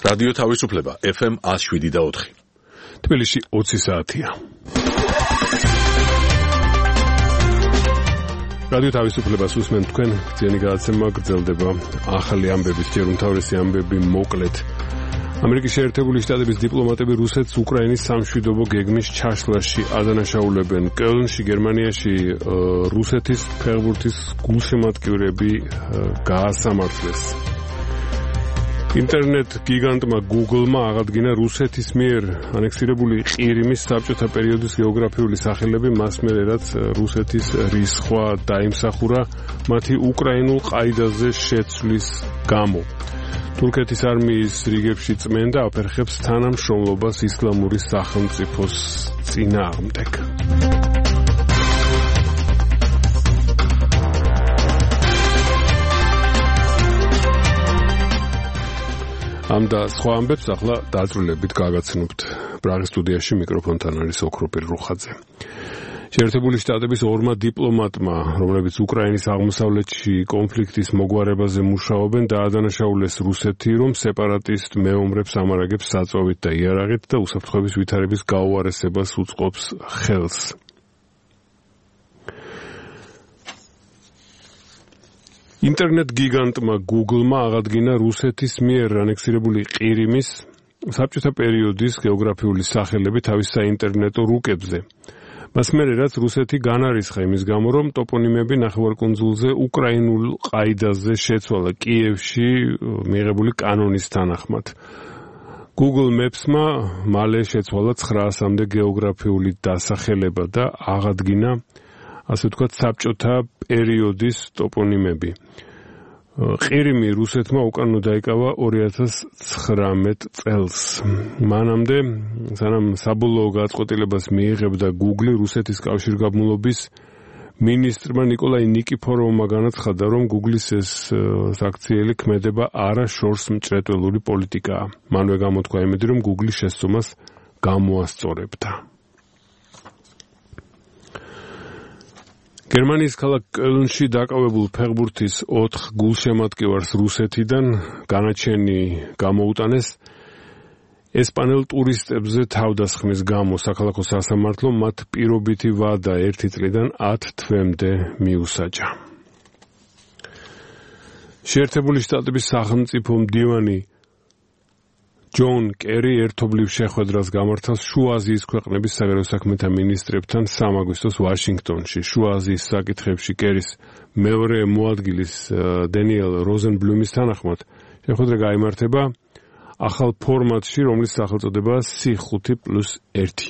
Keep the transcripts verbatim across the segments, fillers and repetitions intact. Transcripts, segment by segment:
რადიო თავისუფლება ეფ ემ one oh seven და four. თბილისში ოცი საათია. რადიო თავისუფლებას უსმენთ თქვენ, ძიანი გადაცემა გრძელდება. ახალი ამბების ჯერ უმთავრესი ამბები მოკლედ. ამერიკის შეერთებული შტატების დიპლომატები რუსეთს უკრაინის სამშვიდობო გეგმის ჩაშლაში ადანაშაულებენ. კელნში, გერმანიაში რუსეთის ფეხბურთის გულშემატკივრები გაასამართლეს. ინტერნეტ გიგანტმა Google-მა აღადგინა რუსეთის მიერ ანექსირებული ყირიმის საბჭოთა პერიოდის გეოგრაფიული სახელები, მას მერე რაც რუსეთის რისხვა დაიმსახურა მათი უკრაინულ ყაიდაზე შეცვლის გამო. თურქეთის არმიის რიგებში წმენდა აფერხებს თანამშრომლობას ისლამური სახელმწიფოს წინააღმდეგ. ამ და სხვა ამბებს ახლა დაწვრილებით გაგაცნობთ. ბრაღის სტუდიაში მიკროფონთან არის ოქროპირ რუხაძე. შეერთებული შტატების ორმა დიპლომატმა, რომლებიც უკრაინის აღმოსავლეთში კონფლიქტის მოგვარებაზე მუშაობენ, დაადანაშაულეს რუსეთი, რომ სეპარატისტ მეომრებს ამარაგებს საწვავით და იარაღით და უსაფრთხოების ვითარების გაუარესებას უწყობს ხელს. ინტერნეტ გიგანტმა Google-მა აღადგინა რუსეთის მიერ ანექსირებული ყირიმის საბჭოთა პერიოდის გეოგრაფიული სახელები თავის საინტერნეტო რუკებზე. მას მერე რაც რუსეთი განარისხა იმის გამო, რომ ტოპონიმები ნახევარკუნძულზე უკრაინულ ყაიდაზე შეცვალა კიევში მიღებული კანონის თანახმად. Google Maps-მა მალე შეცვალა ცხრაასამდე გეოგრაფიული დასახელება და აღადგინა ასე ვთქვათ საბჭოთა პერიოდის ტოპონიმები. ყირიმი რუსეთმა უკანონო დაიკავა ორი ათას ცხრამეტ წელს. მანამდე, სანამ საბოლოო გადაწყვეტილებას მიიღებდა Google, რუსეთის კავშირგაბმულობის მინისტრმა ნიკოლაი ნიკიფოროვმა განაცხადა, რომ Google-ის ეს აქციელი ქმედება არა შორს მჭრეტველური პოლიტიკაა. მანვე გამოთქვა იმედი, რომ Google-ის შესწომას გამოასწორებდა. გერმანიის ქალაქ კელნში დაკავებულ ფეხბურთის ოთხ გულშემატკივარს რუსეთიდან განაჩენი გამოუტანეს ესპანელ ტურისტებზე თავდასხმის გამო. საქალაქო სასამართლომ მათ პირობითი ვადა ერთი წლიდან ათ თვემდე მიუსაჯა. შეერთებული შტატების სახელმწიფო მდივანი ჯონ კერი ერთობლივ შეხვედრას გამართავს შუა აზიის ქვეყნების საგარეო საქმეთა მინისტრებთან სამ აგვისტოს ვაშინგტონში. შუა აზიის საკითხებში კერის მეორე მოადგილის დენიელ როზენბლუმის თანახმად შეხვედრა გაიმართება ახალ ფორმატში, რომლის სახელწოდებაა სი ხუთი პლუს ერთი.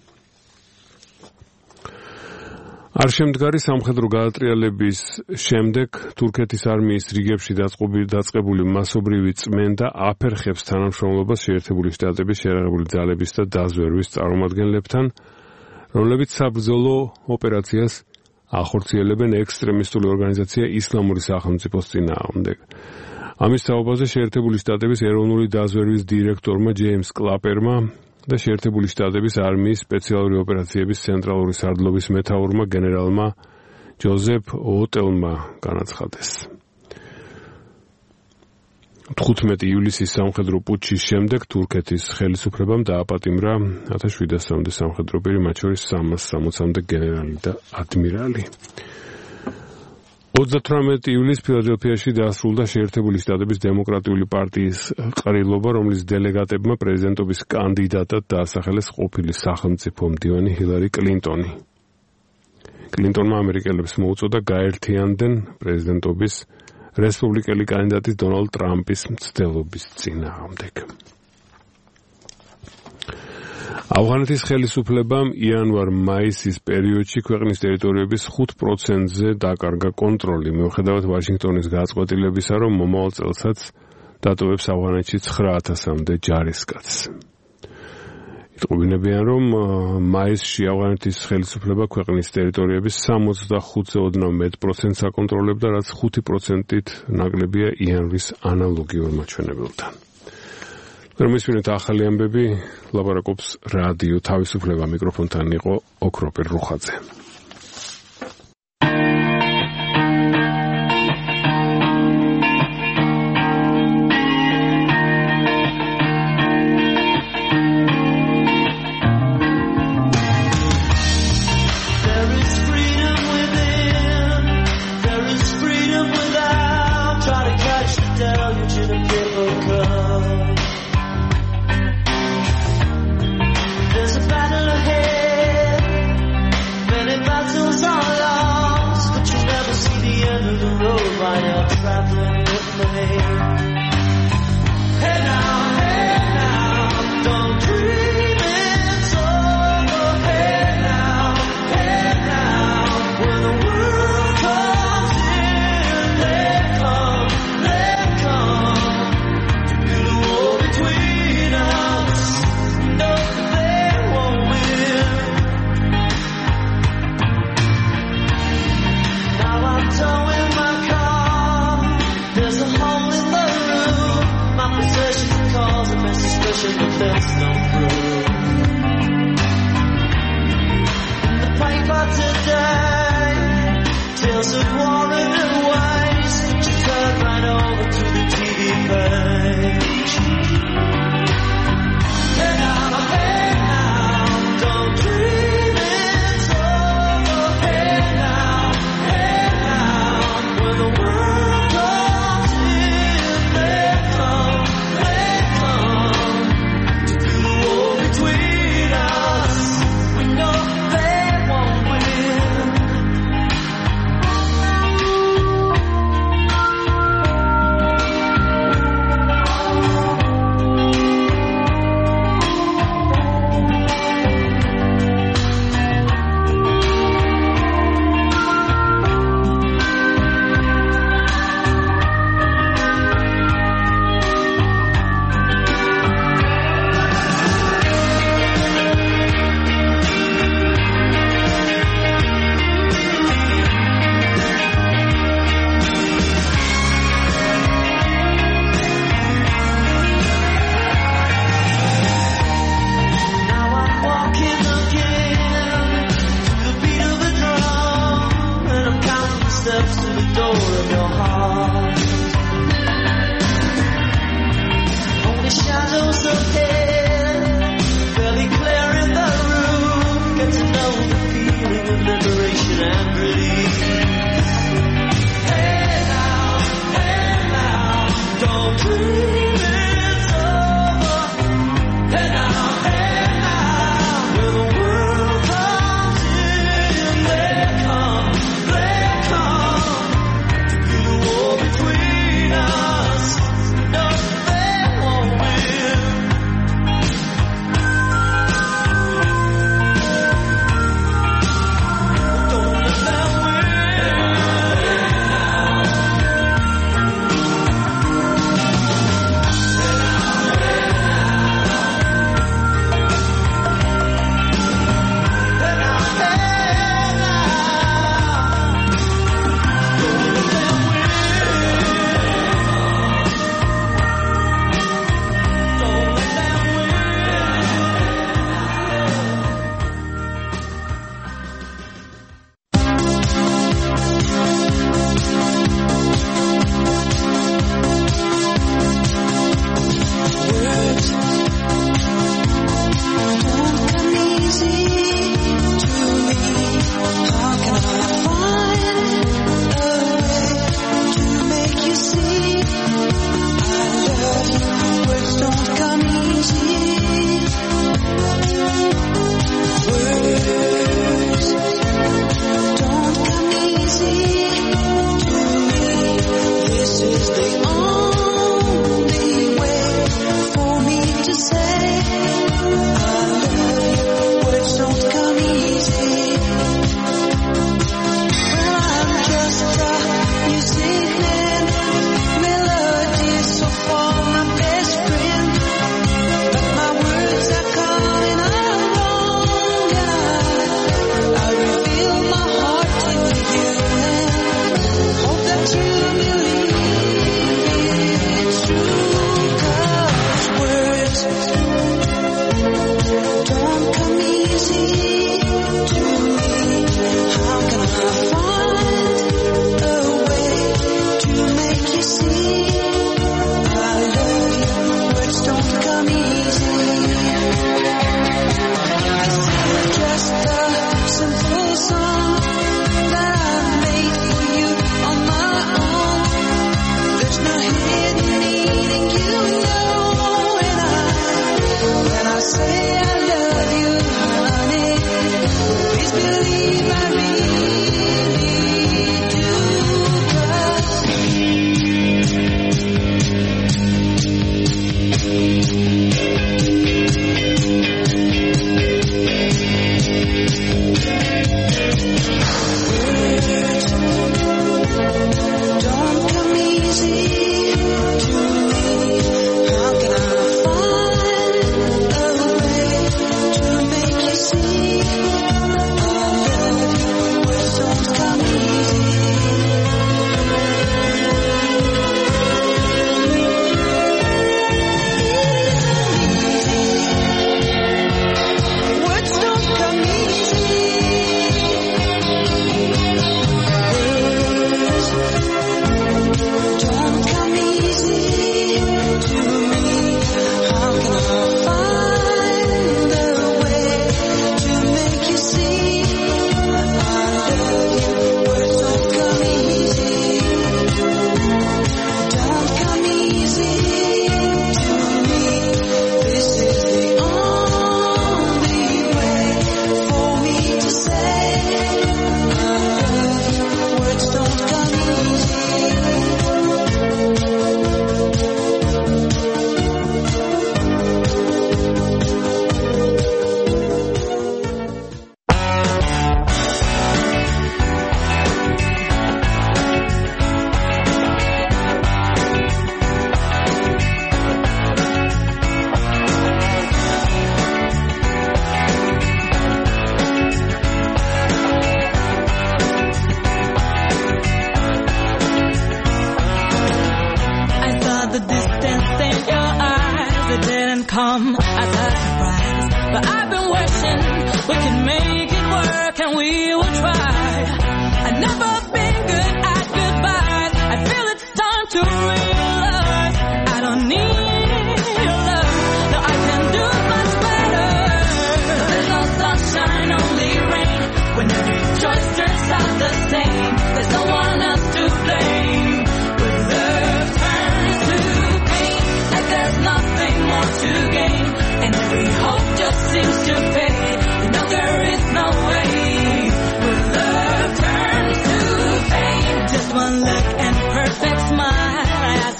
არ შემდგარი სამხედრო გადატრიალების შემდეგ თურქეთის არმიის რიგებში დაწყებული მასობრივი წმენდა აფერხებს თანამშრომლობას შეერთებული შტატების შეიარაღებული ძალების და დაზვერვის წარმომადგენლებთან, რომლებიც საბრძოლო ოპერაციას ახორციელებენ ექსტრემისტული ორგანიზაცია ისლამური სახელმწიფოს წინააღმდეგ. ამის თაობაზე შეერთებული შტატების ეროვნული დაზვერვის დირექტორმა ჯეიმს კლაპერმა და შეერთებული შტატების არმიის სპეციალური ოპერაციების ცენტრალური სარდლობის მეთაურმა გენერალმა ჯოზეფ ოტელმა განაცხადეს. თხუთმეტი ივლისის სამხედრო პუტჩის შემდეგ თურქეთის ხელისუფლებამ დააპატიმრა ათას შვიდასამდე სამხედრო პირი, მათ შორის სამას სამოცამდე გენერალი და ადმირალი. ოცდათვრამეტი ივლისს ფილადელფიაში დაასრულდა შეერთებული შტატების დემოკრატიული პარტიის ყრილობა, რომლის დელეგატებმა პრეზიდენტობის კანდიდატად დაასახელეს ყოფილი სახელმწიფო მდივანი ჰილარი კლინტონი. კლინტონმა ამერიკელებს მოუწოდა გაერთიანდნენ პრეზიდენტობის რესპუბლიკელი კანდიდატის დონალდ ტრამპის მცდელობის წინააღმდეგ. ავღანეთის ხელისუფლებამ იანვარ-მაისის პერიოდში ქვეყნის ტერიტორიების ხუთ პროცენტზე დაკარგა კონტროლი, მიუხედავად ვაშინგტონის გადაწყვეტილებისა, რომ მომავალ წელსაც დატოვებს ავღანეთში ცხრა ათასამდე ჯარისკაცს. იტყობინებიან, რომ მაისში ავღანეთის ხელისუფლება ქვეყნის ტერიტორიების სამოცდახუთზე ოდნავ მეტ პროცენტს აკონტროლებდა, რაც ხუთი პროცენტით ნაკლებია იანვრის ანალოგიურ მაჩვენებელთან. რომისვინეთ ახალი ამბები ლაპარაკობს რადიო თავისუფლება, მიკროფონთან იყო ოქროპირ რუხაძე.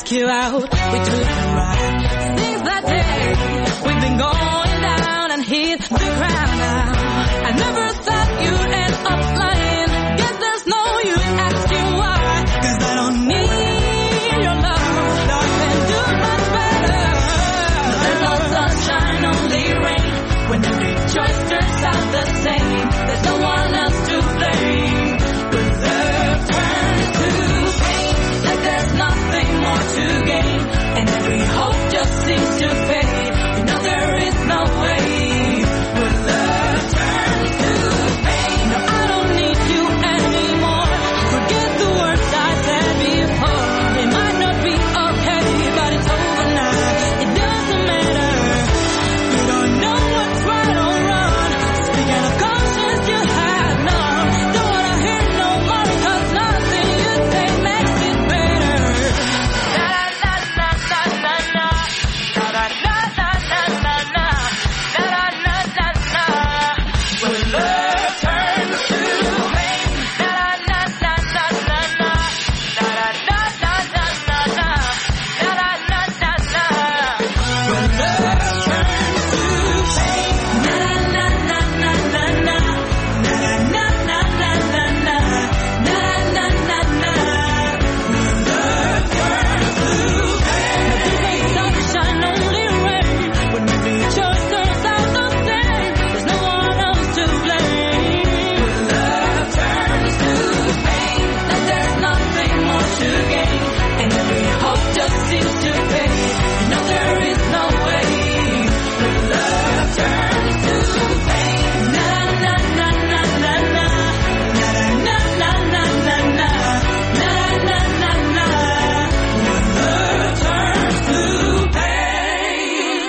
ask you out. We took a ride. Since that day, we've been going down and hit the ground now. I never thought you'd end up lying. Guess there's no use asking why. Cause I don't need your love. Love can do much better. There's no sunshine, only rain. When every choice turns out the same, there's no one else to blame. When love turns to pain, like there's nothing more to gain, and every hope just seems to fade. You know there is no way. When love turns to pain, no, I don't need you anymore. Forget the words I said before. It might not be okay, but it's over now. It doesn't matter. You don't know what's right or wrong. Speaking of conscience, you have none. Don't wanna hear no more, cause nothing you say makes it better. Na na na na na na. Na na na na na na. Na na na na na. When love turns to pain. Na na na na na na. Na na na na na na. Na na na na na. When love turns to pain. Na na na na na na. Na na na na na na. Na na na na. When love turns to pain. This ain't sunshine, only rain. When every choice turns out the same, there's no one else to blame. When love turns to pain, like there's nothing more to gain, and every hope just seems to fade. You know there is no way. When love turns to pain, na na na na na na, na na na na na na, na na na na. When love turns to pain.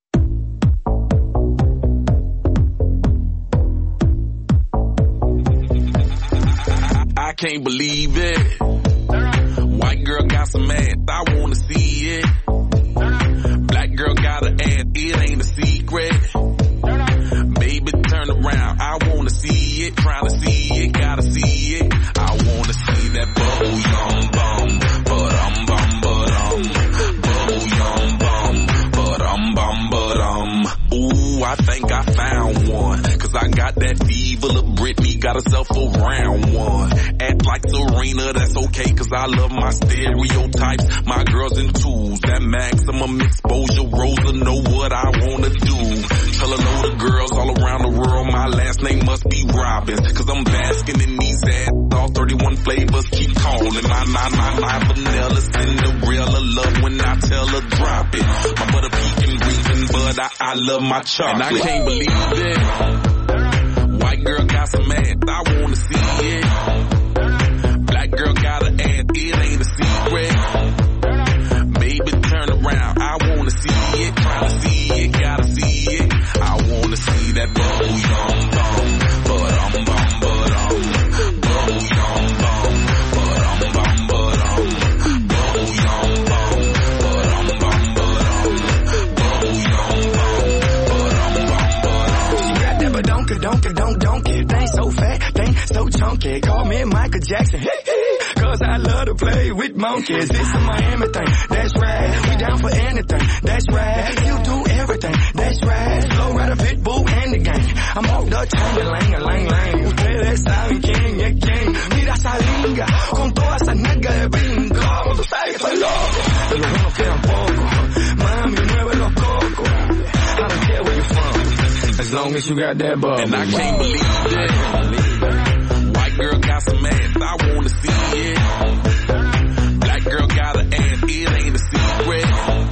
I can't believe it. White girl got some ass, I wanna see it. Black girl got an ass, it ain't a secret. Baby, turn around, I wanna see it. Tryna see it, gotta see it. I wanna see that bubble yum bum, but um bum but um, bubble yum bum, but um bum but um. Ooh, I think I found one, cause I got that fever. Lil' Britney got herself a round one. Act like Serena, that's okay, cause I love my stereotypes. My girls in twos, that maximum exposure. Rosa know what I wanna do. Tell a load of girls all around the world my last name must be Robbins, cause I'm basking in these ass. All thirty-one flavors keep calling. My, my, my, my vanilla Cinderella love when I tell her drop it. My butter pecan breathing, but I, I love my chocolate. And I can't believe it. White girl got some ass, I wanna see it. Black girl got an ass, it ain't a secret. Baby, turn around, I wanna see it. Tryna see it, gotta see it. I wanna see that bubble yum bum, but um bum but um, bubble yum bum, but um bum but um, bubble yum bum, but um bum but um, bubble yum bum, but um bum but um. She got that badonka donka donk donkey. Thing so fat, thing so chunky. Call me Michael Jackson, hey, hey, cause I love to play with monkeys. This a Miami thing, that's right. We down for anything, that's right. You do everything, that's right. Flow right a pit bull and the gang. I'm off the chain, lang, lang, lang. Ustedes saben quién es quién. Mira esa linga, con todas esas nalgas de bingo. Tú sabes que soy loco, de los buenos quedan pocos. Mami, mueve los cocos. I don't care where you're from, as long as you got that bubble. And I can't believe it. White girl got some ass, I wanna see it. Black girl got an ass, it ain't a secret.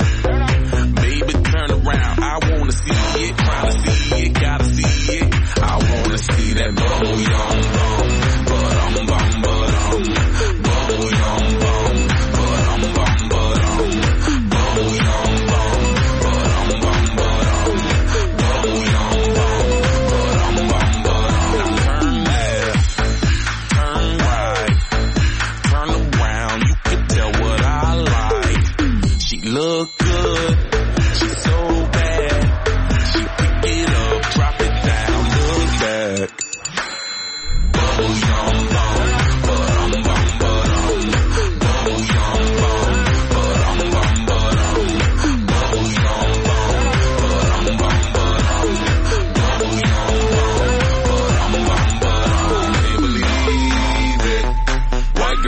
Baby, turn around, I wanna see it. Tryna see it, gotta see it. I wanna see that bubble yum bum, but um bum but um, bubble yum bum, but um bum but um, bubble yum bum, but um bum but um, bubble yum bum, but um bum but um. Now turn left, turn right.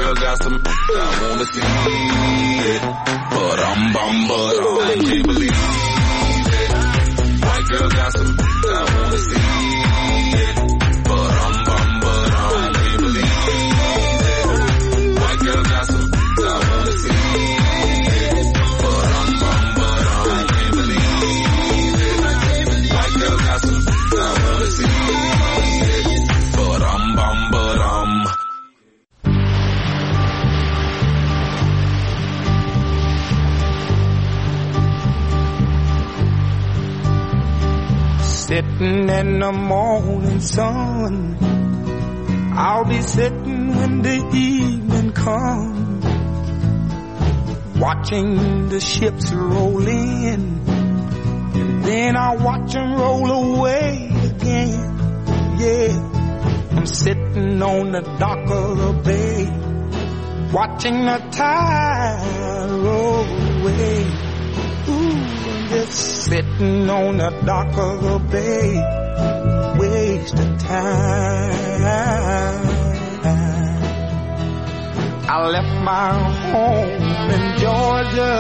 girl got some I wanna see it. But I'm bum, but I can't believe it. White girl got some I wanna see it. But I'm bum, but I can't believe it. White girl got some I wanna see it. But I'm bum, but I can't believe it. White girl got some I wanna see it. But I'm bum, but I'm sitting in the morning sun. I'll be sitting when the evening comes, watching the ships roll in, and then I'll watch them roll away again. Yeah, I'm sitting on the dock of the bay, watching the tide roll away. Ooh, just sitting on the dock of the bay, wasting time. I left my home in Georgia,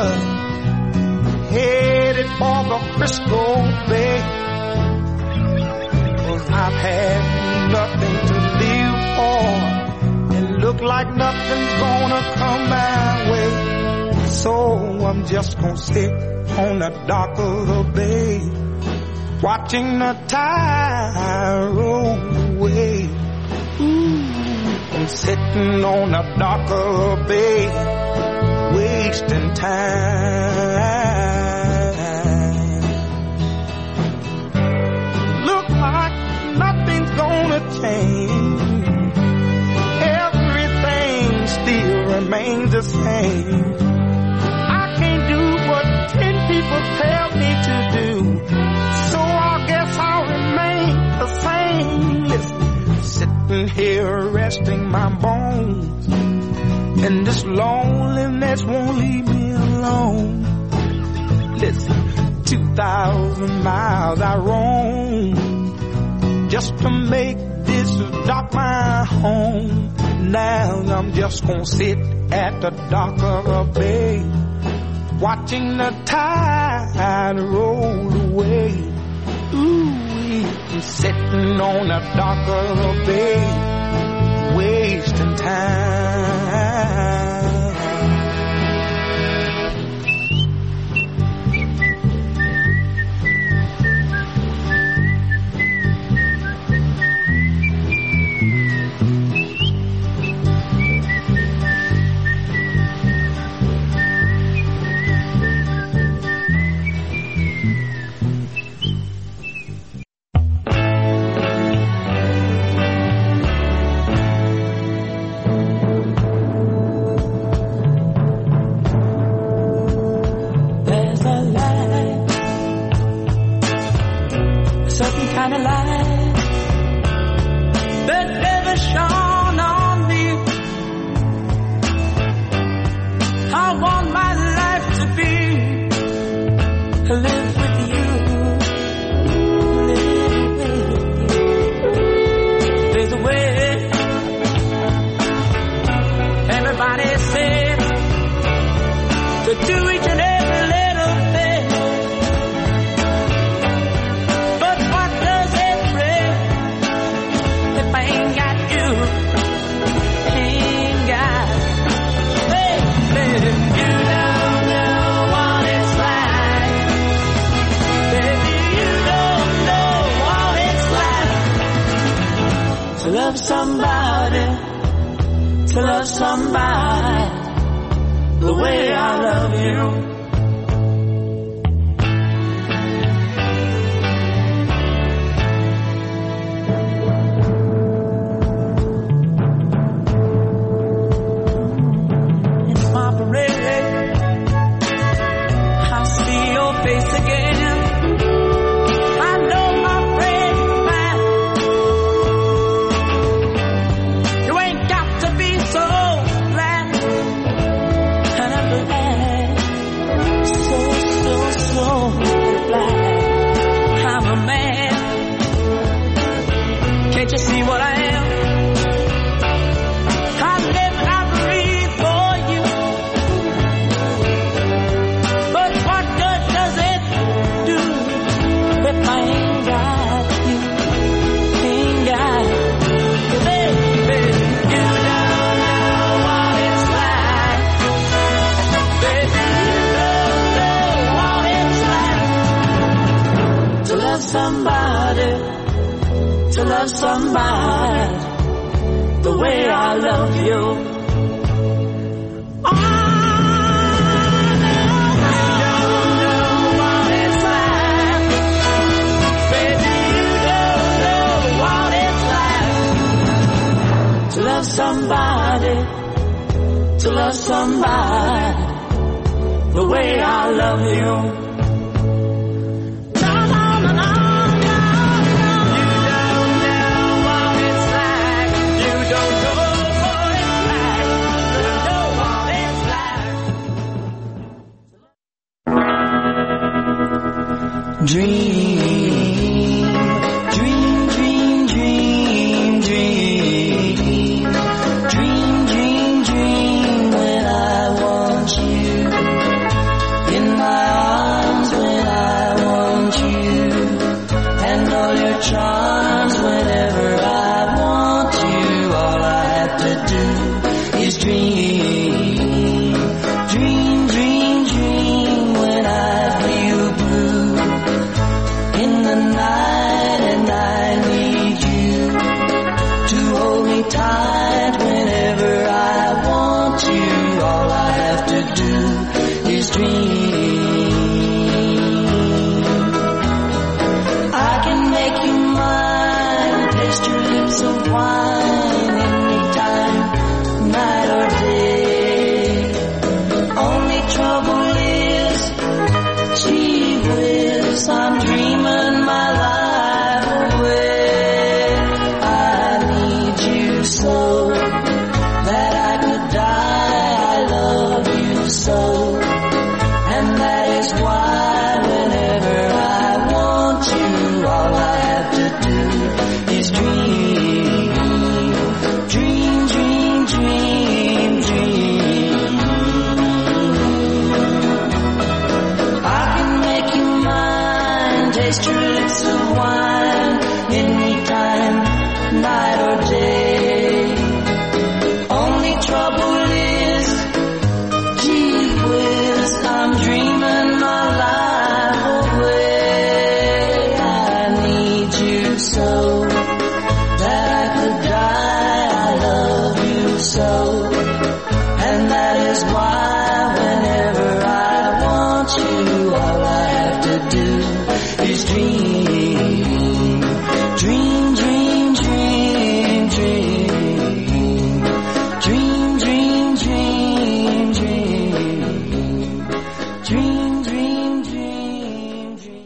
headed for the Frisco Bay, 'cause I've had nothing to live for, and look like nothing's gonna come my way. So I'm just gonna sit on the dock of the bay, watching the tide roll away. Ooh, I'm sitting on the dock of the bay, wasting time. Look like nothing's gonna change, everything still remains the same. People tell me to do, so I guess I'll remain the same. Listen, sitting here resting my bones, and this loneliness won't leave me alone. Listen, two thousand miles I roam just to make this dock my home. Now I'm just gonna sit at the dock of a bay, watching the tide roll away. Ooh, I'm sitting on the dock of the bay, wasting time. Kind of light that never shone on me. I want my life to be live with you, live with you. There's a way everybody says to do each and every little thing. I ain't got you, ain't got, baby, you don't know what it's like, baby, you don't know what it's like, to love somebody, to love somebody, the way I love you. somebody, to love somebody the way I love you. Oh, to love somebody, to love somebody the way I love you. No, no, no, no, no, no. You don't know what it's like. You don't know what it's like. You don't know what it's like. Dream, dream, dream, dream, dream. Dream, dream, dream when I want you in my arms, when I want you, and all your charms whenever I want you. All I have to do is dream, dream, dream, dream when I feel blue in the night and I need you to hold me tight whenever I want you. All I have to do is dream. I can make you mine, taste your lips of wine anytime, night or day. Only trouble is, gee whiz, I'm dreaming my life away. I need you so that I could die. I love you so, and that is why whenever I want you, all I have to do is dream, dream, dream, dream, dream. I can make you mine, taste your lips of wine anytime, night or day. Only trouble is, gee whiz, I'm dreaming my life away. I need you so that I could die. I love you so, and that is why whenever I want you, all I have to do is dream, dream, dream, dream, dream, dream, dream, dream, dream, dream, dream, dream, dream.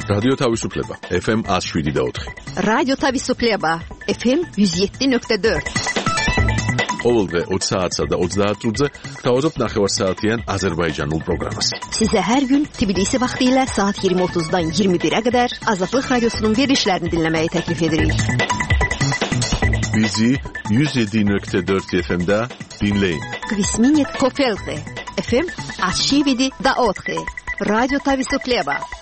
რადიო თავისუფლება ეფ ემ one oh seven point four. რადიო თავისუფლება ეფ ემ one oh seven point four. ყოველდღე ოცი საათსა და ოცდაათ წუთზე გთავაზობთ ნახევარსაათიან აზერბაიჯანულ პროგრამას. Sizə hər gün Tbilisi vaxtı ilə saat iyirmi otuzdan iyirmi birə qədər Azadlıq Radiosunun verilişlərini dinləməyi təklif edirik. Bizi one oh seven point four efe em'də dinləyin. Kvisminit Kofelte efe em one oh seven point four. Radyo Tavisupleva.